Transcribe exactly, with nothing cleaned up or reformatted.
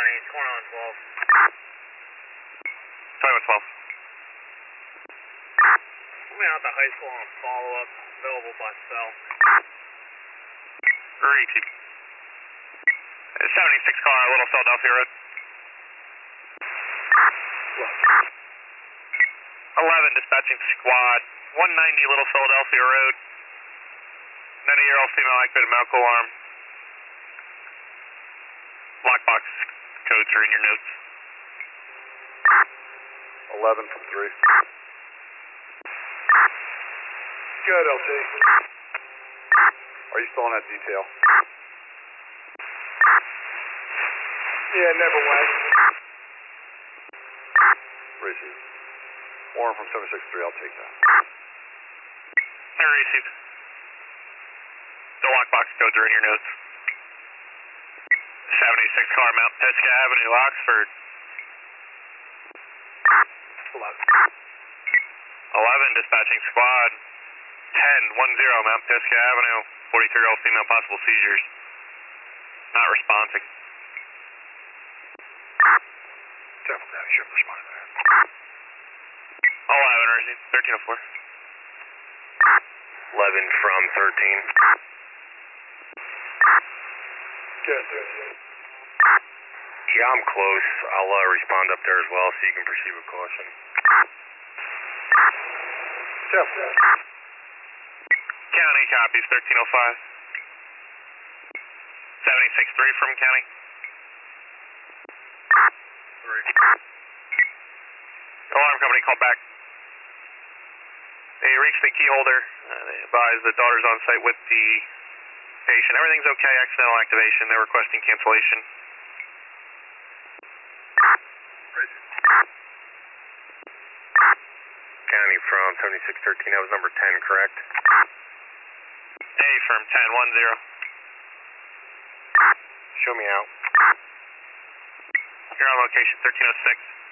County, twenty-one twelve. twenty-one twelve. Moving out to high school on follow-up, available by cell. Repeat. seventy-six car, Little Philadelphia Road. eleven, dispatching squad, one ninety Little Philadelphia Road. ninety-year-old female activated medical alarm. Lockbox codes are in your notes. eleven from three. Good, L T. Are you still on that detail? Yeah, never went. Receive. Warren from seven six three, I'll take that. I received. The lockbox codes are in your notes. seventy-six car, Mount Pisgah Avenue, Oxford. eleven. eleven, dispatching squad. ten, one zero, Mount Pisgah Avenue. forty-three-year-old female, possible seizures. Not responding. Several down, should have responded to that. eleven, received. thirteen oh four. eleven from thirteen. Good, good. Yeah, I'm close. I'll uh, respond up there as well so you can proceed with caution. Several. County copies, thirteen oh five. seventy-six three from County. Three. Alarm company, call back. They reached the key holder. Uh, they advised the daughter's on site with the patient. Everything's okay, accidental activation. They're requesting cancellation. County from seventy-six thirteen, that was number ten, correct? A firm ten, one zero. Show me out. You're on location, thirteen oh six.